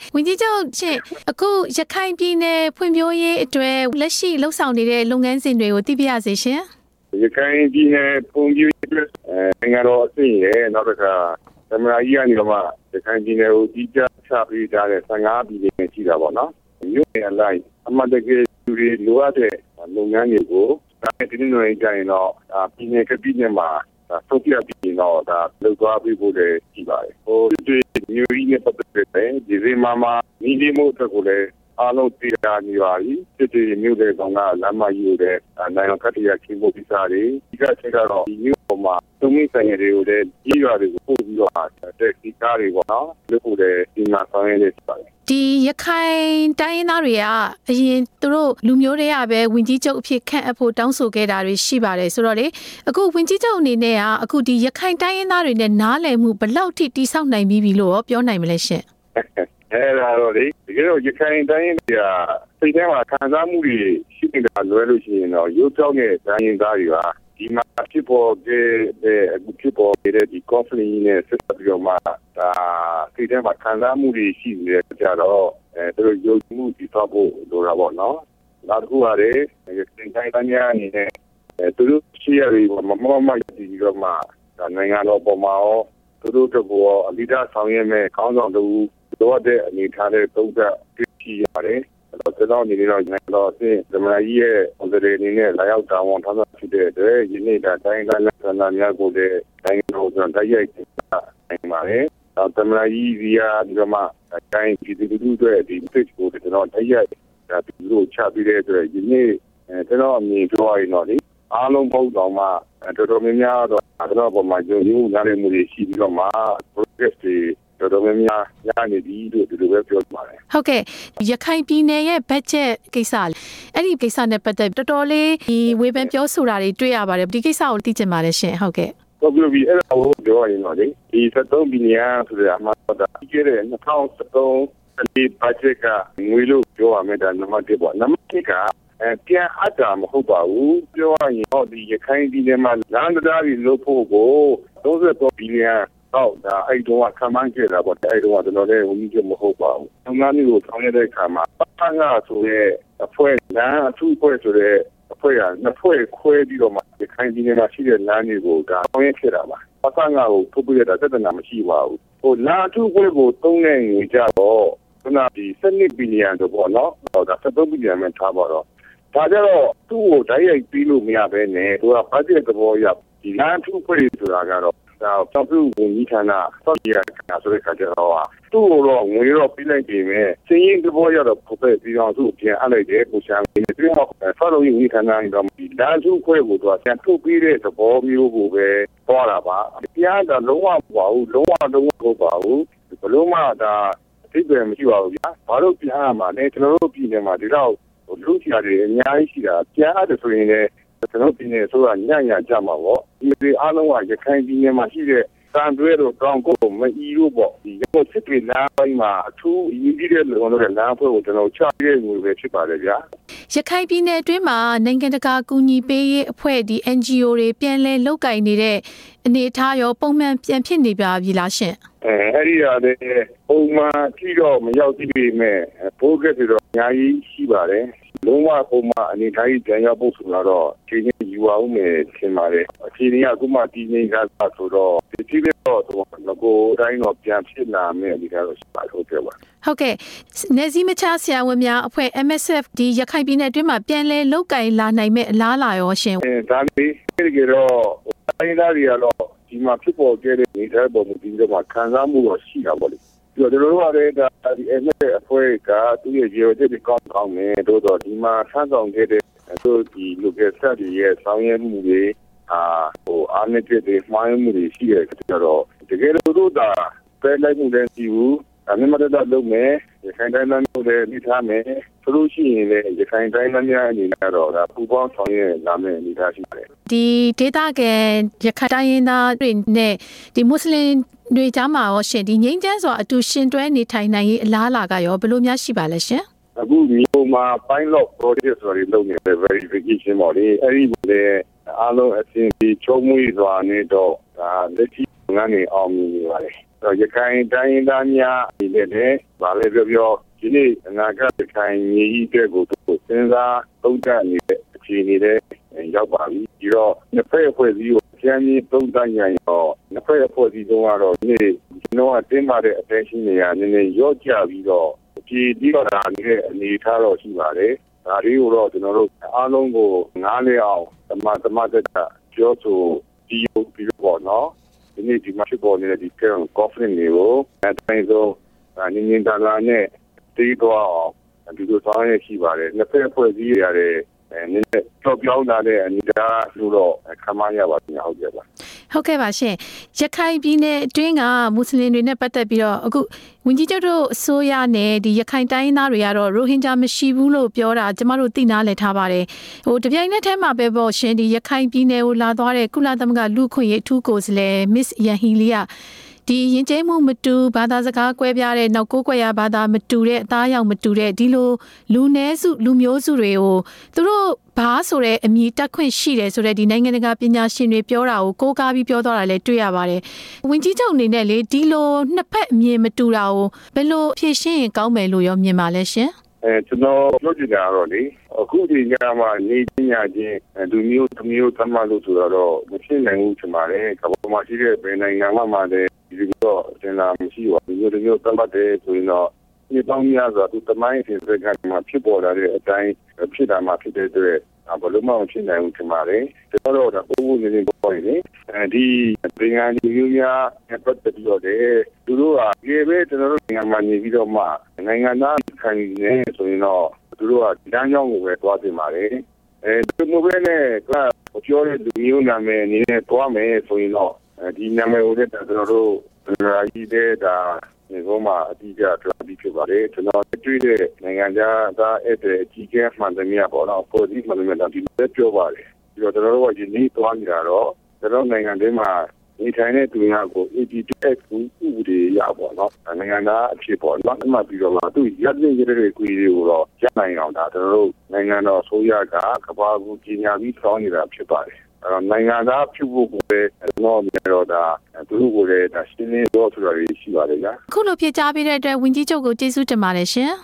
ဝင်ကြီးချုပ်ရှင်အခုရခိုင်ပြည်နယ်ဖွံ့ဖြိုးရေးအတွက်လက်ရှိလှုပ်ဆောင်နေတဲ့လုပ်ငန်းစဉ်တွေကိုသိပြရစေရှင်ရခိုင်ပြည်နယ်ဖွံ့ဖြိုးရေးအတွက်ငါတော့အသိရဲ့နောက်တစ်ခါသမရာကြီးကနေတော့မှရခိုင်ပြည်နယ်ကိုကြီးကြပ်ချပေးထားတဲ့15ပြည်နယ်ရှိတာပေါ့နော်မြို့နယ်အလိုက်အမှတ်တကယ်လူတွေလိုအပ်တဲ့လုပ်ငန်းတွေကိုဒါနဲ့ဒီနေ့ညကြရင်တော့ပြည်နယ်ကပြည်နယ်မှာထုတ်ပြပြီးတော့ဒါလုပ်သွားပြီးဖို့လည်းရှိပါတယ်ဟိုဒီမျိုးကြီးနဲ့ပတ်သက်တဲ့ဒီဇင်ဘာမှာညီလေးမို့အတွက်ကိုလည်းအားလုံးသိရနေပါပြီဒီမျိုးတွေကောင်ကလမ်းမကြီးတွေနိုင်ငံကတည်းကချင်းဖို့ပြစားတယ်ဒီကချက်ကတော့ဒီမျိုးပေါ်မှာသုံးမိဆိုင်တွေကိုလည်းကြီးရွာတွေကိုပို့ပြီးတော့တက်စီကားတွေပေါ့နော်လို့ပို့တယ်ဒီမှာဆောင်ရည်ပါတယ်ဒီရခိုင်တိုင်းရင်းသားတွေကအရင်သူတို့လူမျိုးတွေကပဲဝင်ကြီးချုပ်အဖြစ်ခန့်အပ်ဖို့တောင်းဆိုခဲ့တာတွေရှိပါတယ်ဆိုတော့လေအခုဝင်ကြီးချုပ်အနေနဲ့ကအခုဒီရခိုင်တိုင်းရင်းသားတွေနဲ့နားလည်မှုဘယ်လောက်ထိတိဆောက်နိုင်ပြီလို့ပြောနိုင်မလဲရှင်အဲ့ဒါတော့လေဒီလိုရခိုင်တိုင်းရင်းတွေကစိတ်ထဲမှာခံစားမှုတွေရှိနေတာလွဲလို့ရှိရင်တော့ရုပ်ကြောင်းတဲ့တိုင်းရင်းသားတွေကဒီမှာဖြစ်ပေါ်တဲ့ဖြစ်ပေါ်တဲ့ဒီ conflict နဲ့ဆက်ပြီးတော့မှဒါစိတ်ထဲမှာခံစားမှုတွေရှိနေကြတော့သူတို့ရုပ်မှုတည်ဆောက်ဖို့လိုတာပေါ့နော်နောက်တစ်ခုကလည်းရခိုင်တိုင်းသားများအနေနဲ့သူတို့ရှိရပြီးမမဒီတော့မှနိုင်ငံတော်ပေါ်မှာရောသူတို့တို့ကိုအလီဒါဆောင်ရွက်မဲ့ခေါင်းဆောင်တို့တော့တဲ့အနေထားတဲ့သုံးသပ်တွေ့ရှိရတယ်ကျွန်တော်အနေနဲ့တော့နိုင်ငံတော်အဆင့်သမ္မတကြီးရဲ့ပုံစံတွေအနေနဲ့လာရောက်တာဝန်ထမ်းဆောင်ဖြစ်တဲ့အတွက်ယနေ့တိုင်းကလည်းဆန္ဒများကိုလည်းနိုင်ငံတော်ကတိုက်ရိုက်နိုင်ပါတယ်။သမ္မတကြီးဗီယာဒီမှာတိုင်းပြည်သူလူထုတွေဒီ page ကိုကျွန်တော်တိုက်ရိုက်ဒီလိုချပေးတဲ့အတွက်ယနေ့ကျွန်တော်အမြင်ပြောရရင်တော့လေအားလုံးပေါ့တော့မှတော်တော်များများတော့ကျွန်တော်ပုံမှန်ကြုံယူလာတဲ့မှုတွေရှိပြီးတော့မှ progress တွေတော်တော်များများရနေပြီလို့ဒီလိုပဲပြောပါတယ်ဟုတ်ကဲ့ရခိုင်ပြည်နယ်ရဲ့ budget ကိစ္စအဲ့ဒီကိစ္စနဲ့ပတ်သက်တော်တော်လေးဒီဝေဖန်ပြောဆိုတာတွေတွေ့ရပါတယ်ဒီကိစ္စကိုသိချင်ပါတယ်ရှင်ဟုတ်ကဲ့ဟုတ်ပြီအဲ့ဒါကိုပြောရရင်တော့လေဒီ73ဘီလီယံဆိုတဲ့အမှတော့ဒီကျတဲ့2013ဒီ budget ကငွေလို့ပြောရမယ်ဒါနံပါတ်1ပေါ့နံပါတ်2ကပြန်အပ်တာမဟုတ်ပါဘူးပြောရရင်တော့ဒီရခိုင်ပြည်နယ်မှာလမ်းတရားတွေလုပ်ဖို့ကို33ဘီလီယံဟုတ်ဒါအဲ့တော့ခံမှန်းခဲ့တာပေါ့အဲ့တော့ကျွန်တော်လည်းဝန်ကြီးချုပ်မဟုတ်ပါဘူး။လုပ်ငန်းတွေကိုဆောင်ရွက်တဲ့အခါမှာပတ်ငါဆိုရဲအဖွဲ့လမ်းအထူးအဖွဲ့ဆိုတဲ့အဖွဲ့ကနှစ်ဖွဲ့ခွဲပြီးတော့မှဒီခိုင်ပြည်နယ်မှာရှိတဲ့လမ်းတွေကိုဒါဆောင်ရွက်ခဲ့တာပါ။ပတ်ငါကိုထုတ်ပြရတာသက်သက်နာမရှိပါဘူး။ဟိုလမ်းအထူးအဖွဲ့ကိုသုံးတဲ့ငွေကြတော့ခုနဒီ7ဘီလီယံတော့ပေါ့နော်။ဟောဒါ73ဘီလီယံမှထားပါတော့ဒါကြတော့သူ့ကိုတိုက်ရိုက်ပြီးလို့မရဘဲနဲ့သူကဘတ်ဂျက်သဘောရဒီလမ်းအထူးအဖွဲ့ဆိုတာကတော့ဒါတောက်ပြုဝန်ကြီးဌာနစောင့်ကြည့်ရတာဆိုတဲ့ခါကျတော့သူ့ကိုတော့ငွေတော့ပြလိုက်ပြီမဲ့စင်းရင်သဘောရတော့ပုံပဲပြီးတော့သူ့ပြန်အပ်လိုက်တယ်ကိုရှာနေပြီးတော့ဆောက်လုပ်ရေးဝန်ကြီးဌာနကတော့ဒီလမ်းစုခွဲကိုတော့ပြန်ထုတ်ပြီးတဲ့သဘောမျိုးကိုပဲပေါ်လာပါတရားတော့လုံးဝမပေါ့ဘူးလုံးဝမပါဘူးဘလို့မှဒါအသိပဲမရှိပါဘူးဗျာဘာလို့ပြန်ရမှာလဲကျွန်တော်တို့ပြည်နယ်မှာဒီတော့လူချရာတွေအများကြီးရှိတာပြန်ရတယ်ဆိုရင်လည်းကျွန်တော်ပြည်နယ်ဆိုတာညံ့ကြမှာပေါ့ဒီအားလုံးကရခိုင်ပြည်နယ်မှာရှိတဲ့တန်တွဲတို့တောင်ကုတ်မအီတို့ပေါ့ဒီရုပ်စစ်တွေလမ်းပိုင်းမှာအထူးအရေးကြီးတဲ့လုံလောက်တဲ့လမ်းဖွဲ့ကိုကျွန်တော်ချပြည့်မှုပဲဖြစ်ပါတယ်ဗျာရခိုင်ပြည်နယ်အတွင်းမှာနိုင်ငံတကာကူညီပေးရေးအဖွဲ့ဒီ NGO တွေပြန်လဲလုပ်ကိုင်နေတဲ့အနေအထားရောပုံမှန်ပြန်ဖြစ်နေပါပြီလားရှင်အဲ့ဒီရတယ်ပုံမှန်ကြည့်တော့မရောက်သေးပေမဲ့ progress တွေတော့အများကြီးရှိပါတယ်လုံးဝပုံမှန်အနေထားကြီးပြန်ရောက်ဖို့ဆိုတော့ခြေရင်းယူအောင်မယ်ထင်ပါတယ်အခြေအနေကအခုမှတည်ငြိမ်ကြဆိုတော့ဒီကြည့်တော့ငကိုတိုင်းတော့ပြန်ဖြစ်လာမယ်ဒီကတော့ရှိပါဟုတ်ကဲ့ပါဟုတ်ကဲ့နေစည်းမချဆရာဝန်များအဖွဲ့ MSF ဒီရခိုင်ပြည်နယ်အတွင်းမှာပြန်လဲလုတ်ကင်လာနိုင်မဲ့အလားအလာရောရှင်ဒါလေးဒီကတော့တိုင်းသားတွေကတော့ဒီမှာဖြစ်ပေါ်ခဲ့တဲ့နေထိုင်ပုံဒီတော့ခံစားမှုတော့ရှိတာပေါ့လေဒီလိုလိုရတဲ့ဒါဒီ MSF အဖွဲ့ကသူ့ရဲ့ရေချက်တွေကောင်းမယ်တို့တော့ဒီမှာဆန်းဆောင်ခဲ့တဲ့သူဒီ local study ရဲ့ဆောင်ရွက်မှုတွေအားနည်းတဲ့မှားမှုတွေရှိတဲ့ကြတော့တကယ်လို့တို့ဒါပဲလိုက်မှုလည်းရှိဘူးအမြင်မတတ်လုပ်မယ်ရခိုင်တိုင်းသားတွေလည်းထားမယ်ဆိုလို့ရှိရင်လည်းရခိုင်တိုင်းသားများအနေနဲ့တော့ဒါပူပေါင်းဆောင်ရွက်လာမယ်အနေထားရှိပါတယ်ဒီဒေသခံရခိုင်တိုင်းသားတွေနဲ့ဒီမွတ်စလင်တွေကြားမှာရောရှင်ဒီငိမ့်ချမ်းစွာအတူရှင်တွဲနေထိုင်နိုင်ရေးအလားအလာကရောဘယ်လိုများရှိပါလဲရှင်အခုမြို့မှာ pilot project ဆိုပြီးလုပ်နေတဲ့ verification ပေါ့လေအဲ့ဒီလေအားလုံးအဆင်ပြေချုံးမွေးစွာနဲ့တော့ဒါလက်ရှိငန်းနေအောင်မြင်နေပါလေရခိုင်တိုင်းရင်းသားများအနေနဲ့ဗာလဲပြောဒီနေ့အနာဂတ်ရခိုင်မြေကြီးတဲ့ကိုစဉ်းစားသုံးသပ်နေတဲ့အခြေအနေတွေရောက်ပါပြီပြီးတော့နှစ်ဖက်အဖွဲ့အစည်းကိုကျန်းပြီးသုံးသပ်ရရင်တော့နှစ်ဖက်အဖွဲ့အစည်းတို့ကတော့ဒီနေ့ကျွန်တော်အတင်းမာတဲ့ attention တွေကနည်းနည်းရော့ကျပြီးတော့ဒီတော့ဒါနေတဲ့အနေထားတော့ရှိပါတယ်ဒါတွေကိုတော့ကျွန်တော်တို့အားလုံးကိုနားလည်အောင်သမတက်ပြောဆိုပြီးတော့နော်ဒီနေ့ဒီမှာဖြစ်ပေါ်နေတဲ့ဒီ conflict တွေကိုအတိုင်းဆုံးနင်းနေတာနဲ့တီးတော့ဒီလိုဆောင်ရရှိပါတယ်နှစ်ဖက်အဖွဲ့အစည်းတွေရတယ်နည်းနည်းကြောက်ပြောင်းလာတဲ့အနေအထားလို့တော့ခံမရပါဘူးဟုတ်ကဲ့ပါဟုတ်ကဲ့ပါရှင်ရခိုင်ပြည်နယ်အတွင်းကမွတ်စလင်တွေနဲ့ပတ်သက်ပြီးတော့အခုဝန်ကြီးချုပ်တို့အစိုးရနဲ့ဒီရခိုင်တိုင်းသားတွေကတော့ရိုဟင်ဂျာမရှိဘူးလို့ပြောတာကျမတို့သိနာလည်ထားပါတယ်တပြိုင်နက်တည်းမှာပဲပေါ့ရှင်ဒီရခိုင်ပြည်နယ်ကိုလာသွားတဲ့ကုလသမဂ္ဂလူ့အခွင့်အရေးအထူးကိုယ်စားလှယ် Miss Yanghee Lee ဒီရင်ကျဲမှုမတူဘာသာစကားကွဲပြားတဲ့နောက်ကိုးကွယ်ရာဘာသာမတူတဲ့အသားအရောင်မတူတဲ့ဒီလိုလူနည်းစုလူမျိုးစုတွေကိုသူတို့ဘာဆိုတဲ့အမည်တက်ခွင့်ရှိတယ်ဆိုတဲ့ဒီနိုင်ငံတကာပညာရှင်တွေပြောတာကိုကိုးကားပြီးပြောသွားတာလည်းတွေ့ရပါတယ်။ဝန်ကြီးချုပ်အနေနဲ့လေဒီလိုနှစ်ဖက်အမြင်မတူတာကိုဘယ်လိုဖြေရှင်းရင်ကောင်းမယ်လို့ရောမြင်ပါလဲရှင်။ကျွန်တော်ပြောချင်တာတော့လေအခုဒီညမှာနေပညာချင်းလူမျိုးတစ်မျိုးသတ်မှတ်လို့ဆိုတော့မဖြစ်နိုင်ဘူးကျွန်ပါတယ်။ကမ္ဘာမှာရှိတဲ့ဘယ်နိုင်ငံမှလည်းဒီတော့အင်လာမရှိပါဘူး။ဒီလိုမျိုးသတ်မှတ်တယ်ဆိုရင်တော့ဒီပေါင်းများစွာသူတမိုင်းအစဉ်စကားမှာဖြစ်ပေါ်လာတဲ့အတိုင်းဖြစ်တာမှဖြစ်တဲ့အတွက်ဘယ်လိုမှမဖြစ်နိုင်ဘူးထင်ပါတယ်။ဒါတော့ဒါပုံမှန်နေပေါ်နေတယ်။ဒီပြည်ငါလူမျိုးများပတ်သက်ပြီးတော့သူတို့ကဒီပဲကျွန်တော်တို့နိုင်ငံမှာနေပြီးတော့မှနိုင်ငံသားခံနေဆိုရင်တော့သူတို့ကဒီတန်းကြောင်းကိုပဲတွားတင်ပါတယ်။ဒီလိုပဲနဲ့ကပြောတဲ့လူမျိုးနာမည်အနေနဲ့တွားမယ်ဆိုရင်တော့ဒီနာမည်ကိုလည်းကျွန်တော်တို့ရာကြီးတဲ့ဒါဒီကောမှာအတိအကျပြောပြီးဖြစ်ပါတယ်ကျွန်တော်တွေ့တဲ့နိုင်ငံသားအဲ့တဲ့အကြီးအကဲမှန်သမျှပေါ့နော်ပေါ်ဒီမှန်သမျှတော့ဒီလိုပြောပါတယ်ပြီးတော့ကျွန်တော်တို့ကယနေ့တွားနေတာတော့ကျွန်တော်နိုင်ငံထဲမှာနေထိုင်တဲ့သူများကို APTX ဥပဒေရပေါ့နော်နိုင်ငံသားအဖြစ်ပေါ့နော်အမှတ်ပြီးတော့သူရပ်နေကြတဲ့ကွေတွေကိုတော့ရနိုင်အောင်ဒါကျွန်တော်တို့နိုင်ငံတော်ဆိုရကကမ္ဘာကူကြီးညာပြီးဆောင်းနေတာဖြစ်ပါတယ်နိုင်ငံသားဖြစ်ဖို့ကိုလည်းတော့မြေတော့ဒါသူတို့ကိုလည်းဒါရှင်းလင်းတော့ဆိုတာရှိပါတယ်ဗျာခုလိုဖြစ်ကြပြီးတဲ့အတွက်ဝန်ကြီးချုပ်ကိုကျေးဇူးတင်ပါတယ်ရှင်